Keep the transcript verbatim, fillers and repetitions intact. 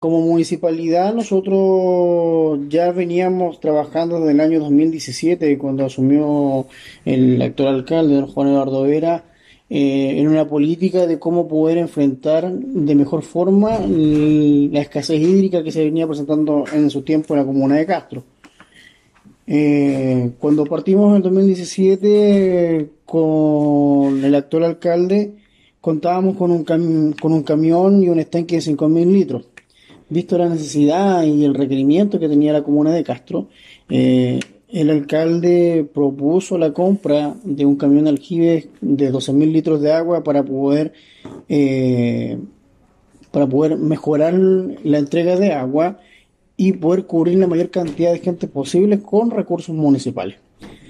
Como municipalidad, nosotros ya veníamos trabajando desde el año dos mil diecisiete, cuando asumió el actual alcalde, don Juan Eduardo Vera, eh, en una política de cómo poder enfrentar de mejor forma el- la escasez hídrica que se venía presentando en su tiempo en la comuna de Castro. Eh, cuando partimos en el dos mil diecisiete con el actual alcalde, contábamos con un, cam- con un camión y un estanque de cinco mil litros. Visto la necesidad y el requerimiento que tenía la comuna de Castro, eh, el alcalde propuso la compra de un camión aljibe de doce mil litros de agua para poder, eh, para poder mejorar la entrega de agua y poder cubrir la mayor cantidad de gente posible con recursos municipales.